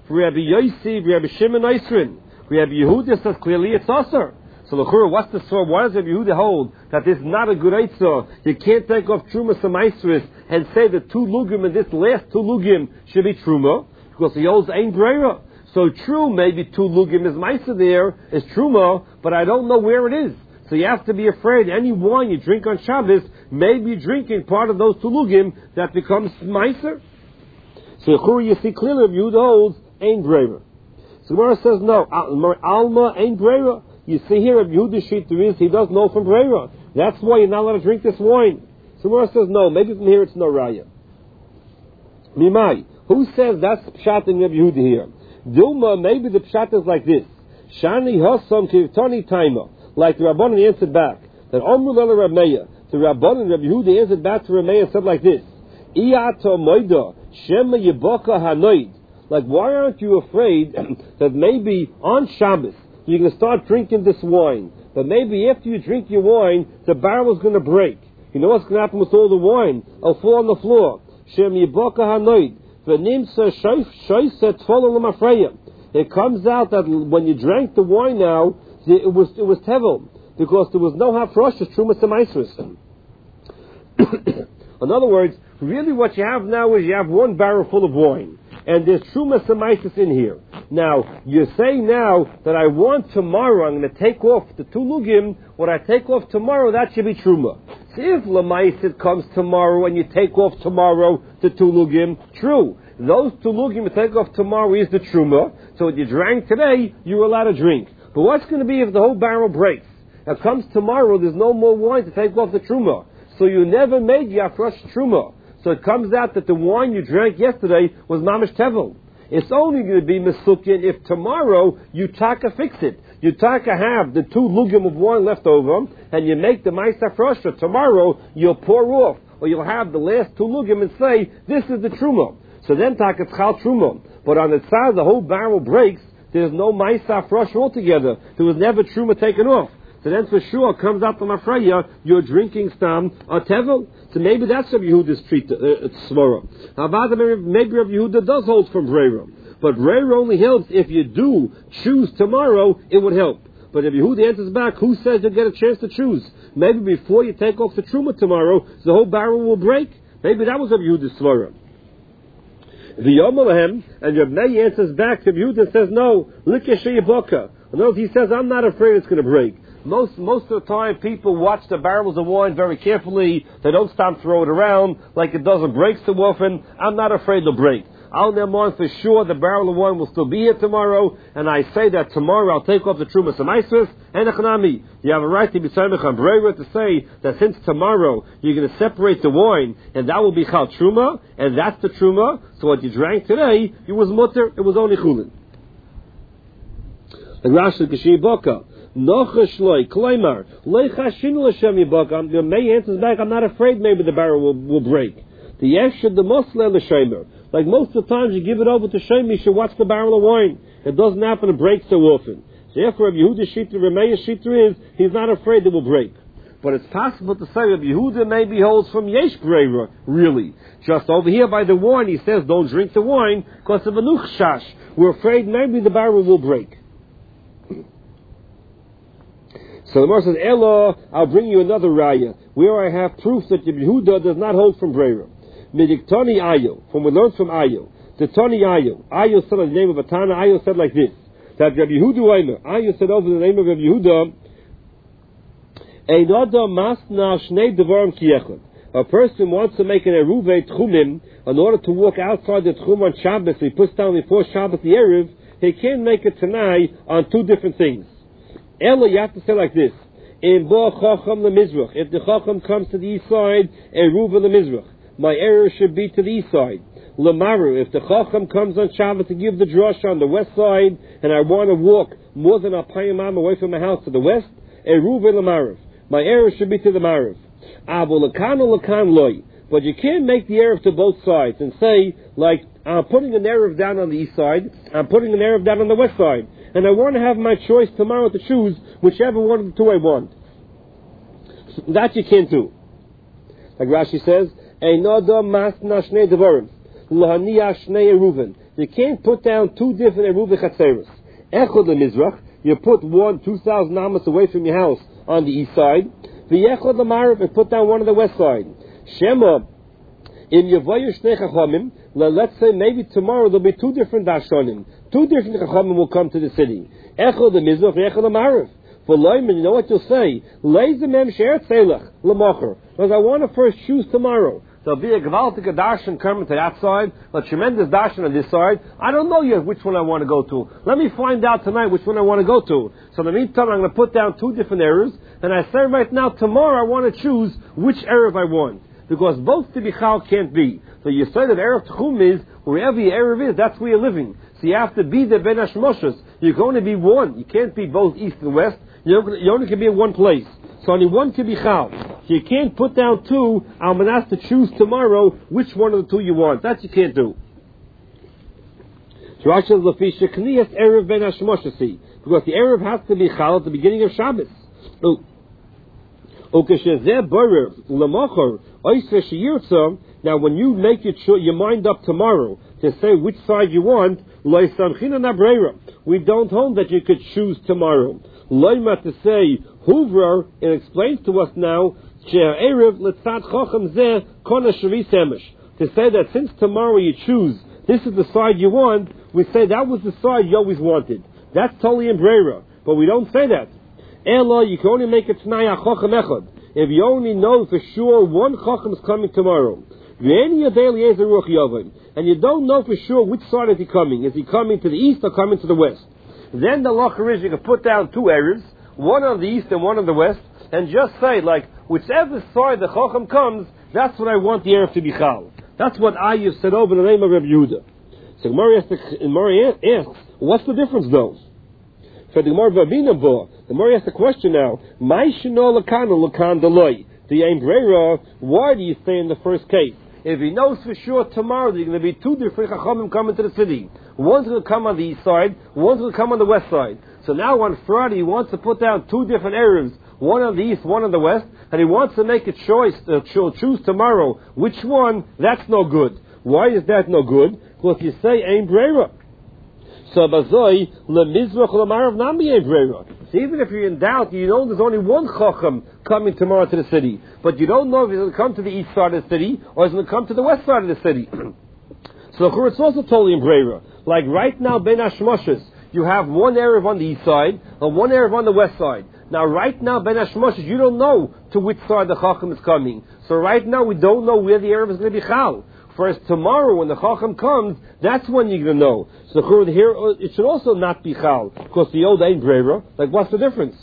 For Rabbi Yossi, Rabbi Shimon Eisrin. Rabbi Yehuda says clearly it's Asr. So l'chura, what's the source? Why does Rabbi Yehuda hold that this is not a good eitzah? You can't take off Truma Samaisris and say the 2 lugim and this last 2 lugim should be Truma, because he holds Ein Breira. So true, maybe 2 lugim is Maisa there, is Truma, but I don't know where it is. So you have to be afraid any wine you drink on Shabbos, maybe you're drinking part of those 2 lugim that becomes Meiser. So l'chura, you see clearly Rabbi Yehuda holds Ein Breira. So Gemara says no, Alma Ein Breira. You see here, Rabbi Yehuda's sheet there is, he does know from Breira. That's why you're not allowed to drink this wine. So Gemara says no, maybe from here it's no Raya. Mimai, who says that's Pshat in Rabbi Yehuda here? Dilma, maybe the Pshat is like this. Shani Hossam Kirtani Taima. Like the Rabbanan answered back. That Omru Lela Rab Meir. The Rabbanan, Rabbi Yehuda answered back to Rab Meir and said like this. Iyato Moida Shema Yibaka Hanoid. Like, why aren't you afraid that maybe on Shabbos you're going to start drinking this wine, but maybe after you drink your wine, the barrel is going to break. You know what's going to happen with all the wine? It'll fall on the floor. Shem Yibaka Hanoid. It comes out that when you drank the wine now, it was tevel, because there was no hafrosh, Truma Samaisris. In other words, really what you have now is you have 1 barrel full of wine, and there's Truma Samaisis in here. Now, you say now that I want tomorrow, I'm going to take off the 2 lugim, what I take off tomorrow, that should be Truma. So if Lamaisit comes tomorrow and you take off tomorrow the 2 lugim, true. Those 2 lugim you take off tomorrow is the Truma, so what you drank today, you're allowed to drink. But what's going to be if the whole barrel breaks? Now comes tomorrow, there's no more wine to take off the Truma. So you never made Yafresh Truma. So it comes out that the wine you drank yesterday was Mamish Tevel. It's only going to be Mesukin if tomorrow you taka fix it. You taka have the 2 lugim of wine left over, and you make the Ma'aser Frosha. Tomorrow you'll pour off, or you'll have the last 2 lugim and say, this is the Truma. So then taka Tzchal Truma. But on the side the whole barrel breaks, there's no Ma'aser Frosha altogether. There was never Truma taken off. So then for sure comes out from Afreya, you're drinking Stam or Tevel. So maybe that's Rabbi Yehuda's Svara. How about maybe Rabbi Yehuda does hold from Breira. But Breira only helps if you do choose tomorrow, it would help. But Rabbi Yehuda answers back, who says you'll get a chance to choose? Maybe before you take off the Truma tomorrow, the whole barrel will break. Maybe that was Rabbi Yehuda's Svara. The Yomalahem, and Rabbi Meir answers back, Rabbi Yehuda says, no, Likeshe Yibaka. In other words, he says, I'm not afraid it's going to break. Most of the time, people watch the barrels of wine very carefully. They don't stop throw it around like it doesn't break so often. I'm not afraid it'll break. I'll never on for sure the barrel of wine will still be here tomorrow, and I say that tomorrow I'll take off the Truma Samaisris and the Chanami. You have a right to be Samech on Breira to say that since tomorrow you're going to separate the wine, and that will be Chal Truma, and that's the Truma. So what you drank today, it was mutter, it was only Chulin. And Rashi K'shi Boka. The May answers back, I'm not afraid maybe the barrel will break. The Yeshud, the Muslim, the Shemer. Like most of the times you give it over to Shemer, you should watch the barrel of wine. It doesn't happen to break so often. So therefore, Rabbi Yehuda's Shita, Rameya's Shita is, he's not afraid it will break. But it's possible to say Rabbi Yehuda maybe holds from Yesh Breira, really. Just over here by the wine, he says don't drink the wine because of a nuchshash. We're afraid maybe the barrel will break. So the Gemara says, Ella, I'll bring you another raya, where I have proof that Rabbi Yehuda does not hold from Breira. Midiktani Ayo, from we learned from Ayo. The Tani Ayo. Ayo said on the name of Atana, Ayo said like this, that Rabbi Yehuda Omer, Ayo said over the name of Rabbi Yehuda, Einoda masna shnei devarim kiechad. A person wants to make an eruve tchumim in order to walk outside the tchum on Shabbos, he puts down before Shabbos the Erev, he can't make it tonight on 2 different things. Ella, you have to say like this. In Bo Chacham the Mizrach. If the Chacham comes to the east side, Eruva the Mizrach. My error should be to the east side. Lamaru, if the Chacham comes on Shabbat to give the drush on the west side, and I want to walk more than a payamam away from my house to the west, Eruva Lamaru. My error should be to the Maruv. Abu Lakan or Lakan Loy. But you can't make the Erev to both sides and say, like, I'm putting an Erev down on the east side, I'm putting an Erev down on the west side, and I want to have my choice tomorrow to choose whichever one of the 2 I want. That you can't do. Like Rashi says, Einoda masna shnei devarim, lahaniya shnei eruven. You can't put down two different Eruv Chatzeros. Echod Lemizrach, you put one 2,000 amas away from your house on the east side. V'yechod Lemarav, and put down one on the west side. Shema, in Yevoyu Shnei Chachamim, let's say maybe tomorrow there'll be two different Dashonim. Two different Chachamim will come to the city. Echod Lemizrach, Echod Lemarav. For Loiman, you know what you'll say? Leizemem She'er Tzelach, L'mocher. Because I want to first choose tomorrow. There'll be a gewaltige darshan coming to that side, a tremendous darshan on this side. I don't know yet which one I want to go to. Let me find out tonight which one I want to go to. So in the meantime, I'm going to put down two different errors, and I say right now, tomorrow I want to choose which Erev I want. Because both to Bichal can't be. So you say that Erev Tchum is, wherever your Erev is, that's where you're living. So you have to be the Ben Hashmoshes. You're going to be one. You can't be both east and west. You only can be in one place. So only one can be Chal. So you can't put down two, Almanas to choose tomorrow which one of the two you want. That you can't do. Because the Erev has to be Chal at the beginning of Shabbos. Now when you make your mind up tomorrow to say which side you want, we don't hold that you could choose tomorrow. Loima to say, Huvrar, it explains to us now, to say that since tomorrow you choose, this is the side you want, we say that was the side you always wanted. That's totally in Brera. But we don't say that. Ella, you can only make it Tnai HaChochem Echad. If you only know for sure one Chochem is coming tomorrow. And you don't know for sure which side is he coming. Is he coming to the east or coming to the west? Then the lacher is you can put down two Erevs, one on the east and one on the west, and just say, like, whichever side the Chochem comes, that's what I want the Erev to be Chal. That's what I have said over the name of Reb Yehuda. So Gemara asks, what's the difference though? For the Gemara Vavina Bo, the Gemara asks the question now, why do you say in the first case? If he knows for sure tomorrow there's going to be two different Chachamim coming to the city. One's going to come on the east side, one's going to come on the west side. So now on Friday he wants to put down two different Erevs, one on the east, one on the west, and he wants to make a choice, choose tomorrow. Which one? That's no good. Why is that no good? Because you say, Ein Brera. So bazoi lemizrach lemarav nami ein brera. So even if you're in doubt, you know there's only one chacham coming tomorrow to the city, but you don't know if he's going to come to the east side of the city or he's going to come to the west side of the city. So it's also totally in brera. Like right now, Ben Hashmoshes, you have one erev on the east side and one erev on the west side. Now right now, Ben Hashmoshes, you don't know to which side the chacham is coming. So right now, we don't know where the erev is going to be chal. Whereas tomorrow, when the Chacham comes, that's when you're going to know. So here, it should also not be Chal, because the old ain't Brera. Like, what's the difference?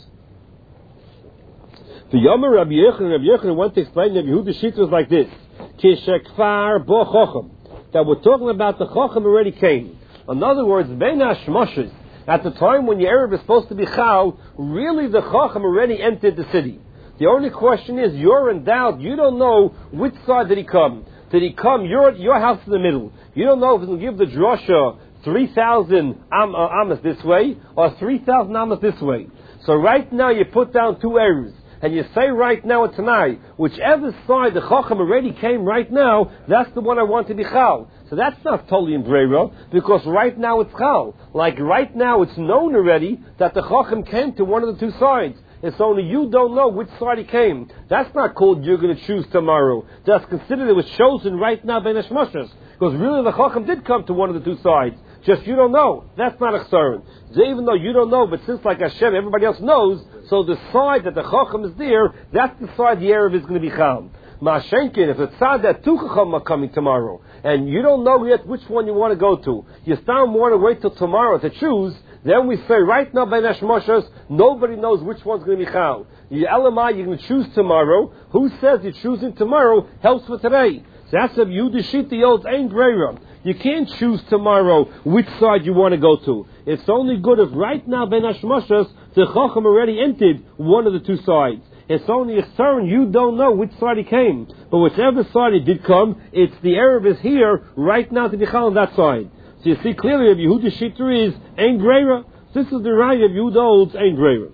The Yomer Rabbi Yochanan went to explain that Yehuda Shita was like this: Kishekfar bo Chacham. That we're talking about the Chacham already came. In other words, Ben Hashmoshes, at the time when your Erev is supposed to be Chal, really the Chacham already entered the city. The only question is, you're in doubt. You don't know which side did he come. Did he come? Your house in the middle. You don't know if he's going to give the drosha 3,000 amas this way or 3,000 amas this way. So right now you put down two errors and you say right now and tonight, whichever side the chacham already came right now, that's the one I want to be chal. So that's not totally in brera because right now it's chal. Like right now it's known already that the chacham came to one of the two sides. It's only you don't know which side he came. That's not called you're going to choose tomorrow. Just consider it was chosen right now by Neshmoshes. Because really the Chacham did come to one of the two sides. Just you don't know. That's not a chsaron. So even though you don't know, but since like Hashem, everybody else knows, so the side that the Chacham is there, that's the side the Erev is going to be Chal. Ma'ashenkin, if it's sad that two Chacham are coming tomorrow, and you don't know yet which one you want to go to, you still want to wait till tomorrow to choose, then we say, right now, by Neshmoshes, nobody knows which one's going to be Chal. You LMI, you're going to choose tomorrow. Who says you're choosing tomorrow helps for today? So that's a Yudishit, the old ain't Brera. You can't choose tomorrow which side you want to go to. It's only good if right now, by Neshmoshes, the Chacham already entered one of the two sides. It's only a concern you don't know which side he came. But whichever side he did come, it's the Erev is here right now to be Chal on that side. So you see clearly if Yehuda Shitr is Ein Brera. This is the right of Yehuda holds Ein Brera.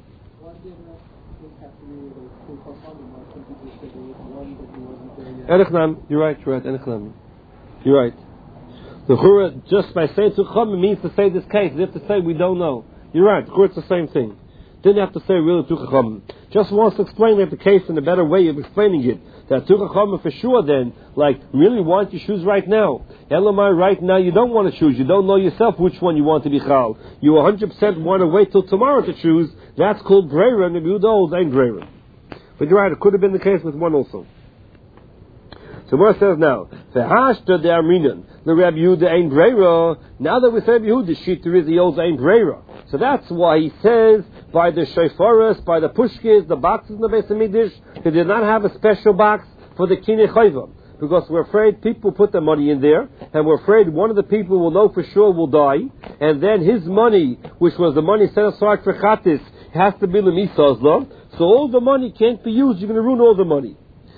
Enechnam, you're right, Enechnam. You're right. The Chura, just by saying to Chum, means to say this case. You have to say we don't know. You're right. The Chura, it's the same thing. Didn't have to say really to Chum. Just wants to explain the case in a better way of explaining it. That to Chum for sure then, like, really want to choose right now. Elamai, right now you don't want to choose. You don't know yourself which one you want to be Chal. You 100% want to wait till tomorrow to choose. That's called Breira, and the Yehuda ain't Breira. But you're right, it could have been the case with one also. So what it says now, V'hashta de Amrinan, the Rabbi Yehuda ain't Breira. Now that we say Rabbi Yehuda, Shita is the old ain't Breira. So that's why he says, by the Shayfaras, by the Pushkis, the boxes in the Beis HaMikdash, they did not have a special box for the Kinei Chayva. Because we're afraid people put their money in there, and we're afraid one of the people will know for sure will die, and then his money, which was the money set aside for Chatis, has to be L'misazla, so all the money can't be used, you're going to ruin all the money.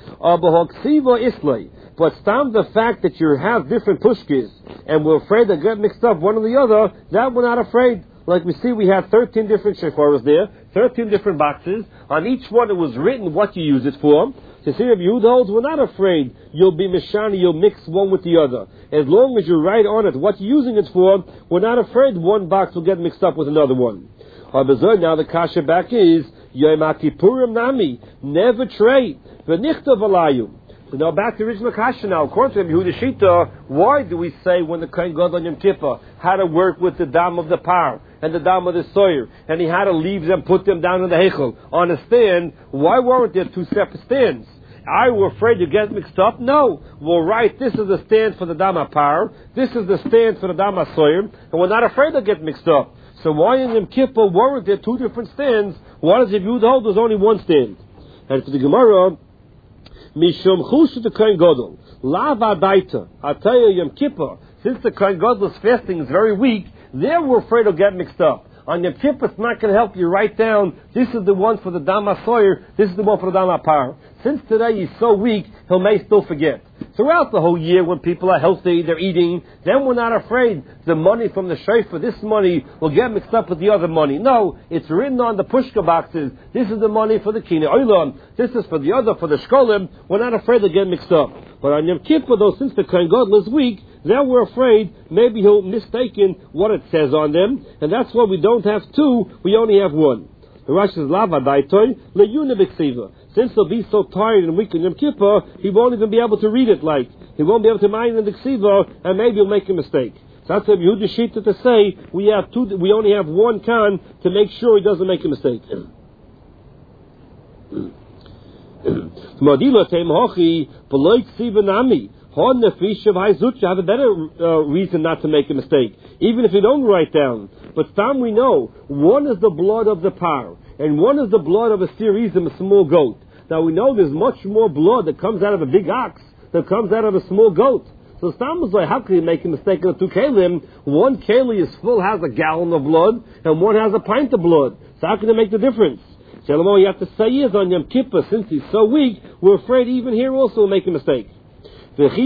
But stam the fact that you have different pushkis, and we're afraid they get mixed up one or the other, that we're not afraid. Like we see, we had 13 different shefaras there, 13 different boxes. On each one it was written what you use it for. To see if Yehuda holds, we're not afraid you'll be mishani, you'll mix one with the other. As long as you write on it what you're using it for, we're not afraid one box will get mixed up with another one. Now the kasha back is, Yom HaKippurim Nami, never trade. V'nichtav alayum. So now back to the original kasha now. According to Yehuda Shita, why do we say when the Kohen Gadol on Yom Kippur had to work with the dam of the par and the dam of the soyer, and he had to leave them, put them down in the heichel on a stand? Why weren't there two separate stands? I were afraid you get mixed up? No. Well, right, this is the stand for the dam par, this is the stand for the dam soyer, and we're not afraid to get mixed up. So why in Yom Kippur weren't there two different stands? Why does Yehuda hold there's only one stand? And for the Gemara, Mishum Chushu the Kohen Gadol, Lava Daita, I tell you, Yom Kippur, since the Kohen Gadol's fasting is very weak, they were afraid to get mixed up. On Yom Kippur, it's not going to help you write down, this is the one for the Dama Sawyer, this is the one for the Dama Par. Since today he's so weak, he may still forget. Throughout the whole year, when people are healthy, they're eating, then we're not afraid the money from the shayfa, this money will get mixed up with the other money. No, it's written on the pushka boxes, this is the money for the Kinei Olam, this is for the other, for the Shkolim, we're not afraid to get mixed up. But on Yom Kippur, though, since the Kohen Gadol is weak, then we're afraid maybe he'll mistaken what it says on them, and that's why we don't have two, we only have one. The Rashi says, Lava Daitoi, Leyuna B'Ksiva. Since he'll be so tired and weak in Yom Kippur, he won't even be able to read it like. He won't be able to mind in the Ksiva, and maybe he'll make a mistake. So that's what Yehuda Shita to say, we only have one kan to make sure he doesn't make a mistake. Madila Teim Hochi, Beloit Ksiva Nami. Have a better reason not to make a mistake, even if you don't write down. But Stam we know, one is the blood of the par, and one is the blood of a serizim, a small goat. Now we know there's much more blood that comes out of a big ox that comes out of a small goat. So Stam was like, how can you make a mistake in the two kelim? One keli is full, has a gallon of blood, and one has a pint of blood. So how can you make the difference? So all you have to say is on Yom Kippur, since he's so weak, we're afraid even here also will make a mistake. Maybe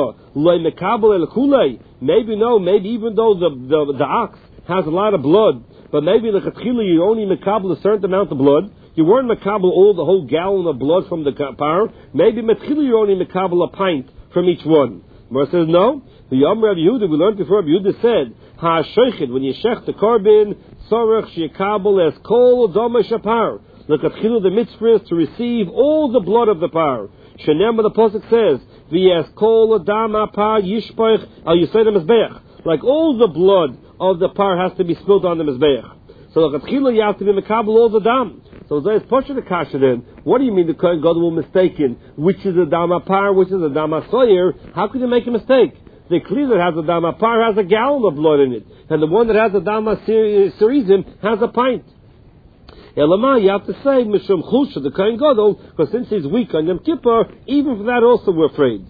no, maybe even though the ox has a lot of blood, but maybe the chetchila you only mekabel a certain amount of blood. You weren't mekabel the whole gallon of blood from the par. Maybe metchila you only mekabel a pint from each one. Mar says no. The Yom Rav Yehuda, we learned before, Rav Yehuda said, Ha shechet, when you shech the carbon, sorach shekabel es kol dama shapar. The chetchila, the mitzvah is to receive all the blood of the par. Shenem, the pasuk says, V'yes kol adama par yishpach al yisei the mizbeach. Like all the blood of the par has to be spilled on the mizbeach. So the chetchila you have to be mekabel all the dam. So there's pasha the kasha then. What do you mean the Kohen Gadol will mistaken? Which is the dama par, which is the dama soyer? How could you make a mistake? The kli that has a dama par has a gallon of blood in it, and the one that has a dama serizim has a pint. Elamai, you have to say, Mishum Chusha, the Kohen Gadol, because since he's weak on Yom Kippur, even for that also we're afraid.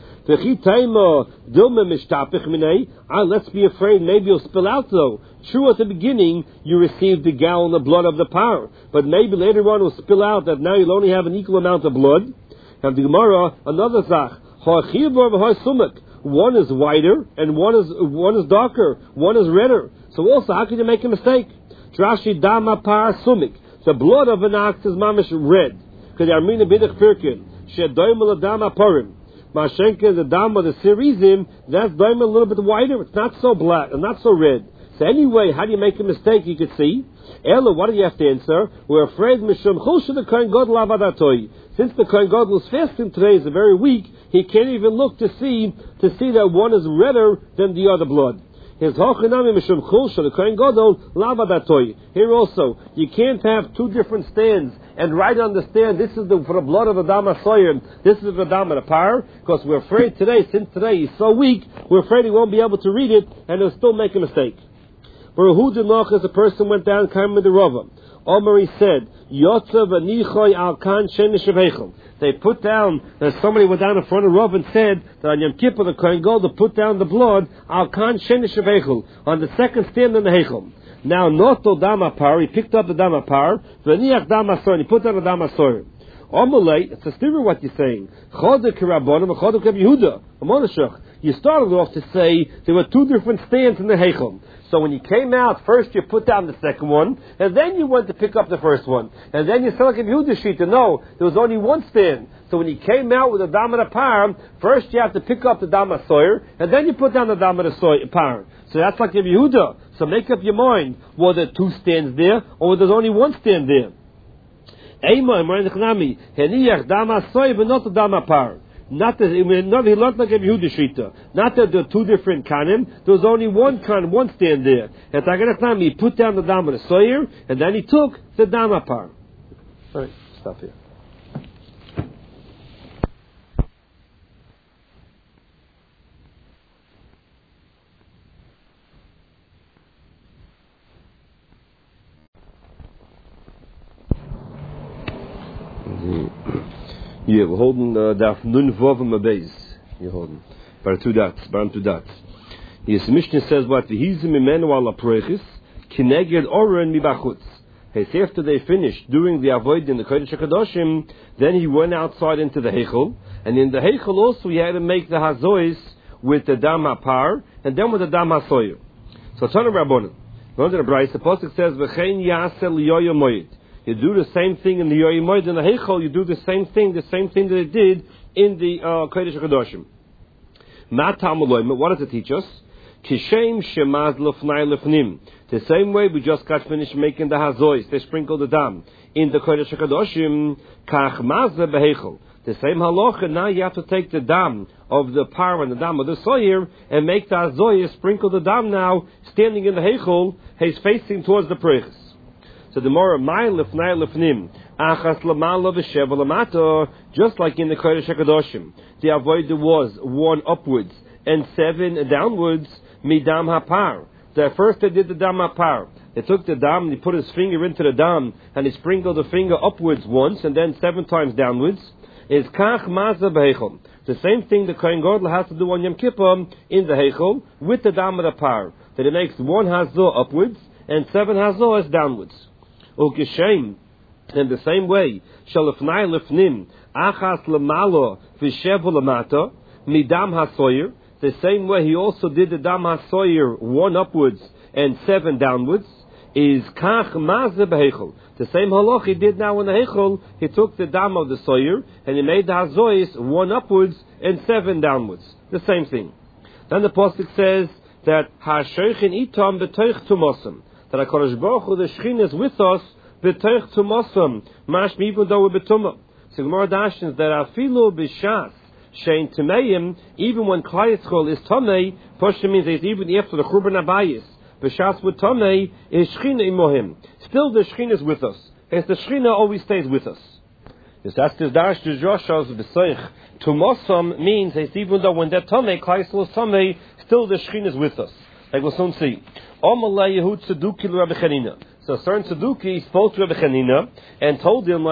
Let's be afraid, maybe you'll spill out though. True, at the beginning, you received the gallon of blood of the par, but maybe later on it will spill out that now you'll only have an equal amount of blood. And the Gemara, another zach, one is whiter, and one is darker, one is redder. So also, how can you make a mistake? Drashi dama par sumik. The blood of an ox is mamish red. Because Armina bidach firkin. Shedoim dama parim. Mashenka, the dam of the Sirizim, that's a little bit wider. It's not so black and not so red. So anyway, how do you make a mistake? You could see. Ella, what do you have to answer? We're afraid Mishum Chulsha the Kohen Gadol Avadatoi. Since the Kohen Gadol is fasting today, is very weak, he can't even look to see that one is redder than the other blood. His Hochanami Mishum Chulsha the Kohen Gadol Lavadatoi. Here also, you can't have two different stands and right on the stand, this is for the blood of Adam HaSoyer, this is the Adam of the Par, because we're afraid today, since today he's so weak, we're afraid he won't be able to read it and he'll still make a mistake. Where who did knock as a person went down, came with the Rava. Omari said, Yotzav anichoy al kan shenishavechel. They put down, somebody went down in front of Rav and said that on Yom Kippur the Kohen Gadol put down the blood al kan shenishavechel on the second stand in the Hechel. Now noto dama par, he picked up the dama par, v'niach dama soyer, he put down the dama soyer. Omalei, it's a stiver what you're saying. Chodek Rabbanim, Chodek Reb Yehuda, Amonashach. You started off to say there were two different stands in the Hechel. So when you came out, first you put down the second one, and then you went to pick up the first one. And then you said like a Yehuda sheet to know there was only one stand. So when you came out with the Dam of the Par, first you have to pick up the Dam of Soyer, and then you put down the Dam of the Par. So that's like a Yehuda. So make up your mind, were there two stands there, or was there only one stand there? Not that he learned like a Yehuda Shita. Not that there are two different kanim. There was only one kan, one stand there. And he put down the dam of the soyer, and then he took the dam apart. All right, stop here. Yeah, we're holding Daf Nun Vav Mabeis. You're holding. Bar two dots. Yes, Mishnah says what? V'hizim imenu ala proichis, kineged oren mibachutz. Hey, so after they finished doing the avoid in the Kodesh HaKadoshim, then he went outside into the Heichel, and in the Heichel also he had to make the Hazois with the Dam HaPar, and then with the Dam HaSoyer. So, Tana Rabbanan. Under the Bryce, the Pasuk says, V'chein yasel yoyo moed. You do the same thing in the Yoyim Moed, in the Heichel, you do the same thing that they did in the Kodesh HaKadoshim. What does it teach us? Kishem shemaz lefnai lefnim. The same way we just got finished making the hazois, they sprinkle the dam in the Kodesh HaKadoshim. Kach mazeh beheichel. The same halacha. Now you have to take the dam of the par and the dam of the soyer and make the hazois, sprinkle the dam now, standing in the heichel, he's facing towards the prechus. So the more my lefnai lefnim achas lamalo v'sheva lamato, just like in the Kodesh HaKadoshim, the avodah was one upwards and seven downwards. Midam hapar. First they did the dam hapar. They took the dam and he put his finger into the dam and he sprinkled the finger upwards once and then 7 times downwards. Is kach maza behechel. The same thing the Kohen Gadol has to do on Yom Kippur in the heichel with the dam of the par. That it makes 1 hazah upwards and 7 hazahs downwards. Ukishem, in the same way, shalafnai lefnim, achas lemalo v'shevu lamata, midam hasoyer. The same way he also did the dam hasoyer 1 upwards and 7 downwards. Is kach mazeh behechel. The same halach he did now in the heichel. He took the dam of the soyer and he made the hazois 1 upwards and 7 downwards. The same thing. Then the pasuk says that ha'sheichin itam b'toich tumosam. That HaKadosh Baruch Hu, the Shechin is with us, b'toich tumosam, mashmi even though we're betumah. So Gemara dashens that afilu b'shas shein tameim, even when Klal Yisrael is tamei, Pashto means that even after the Churban Abayis, b'shas with tamei, is Shechin imohim. Still the Shechin is with us. As the Shechin always stays with us. Yes, that's the dash to Joshua b'soich. Tumosam means that even though when they're tamei, Klal Yisrael is tamei, still the Shechin is with us. Like we'll soon see. So a certain Tzeduki spoke to Rabbi Chanina and told him,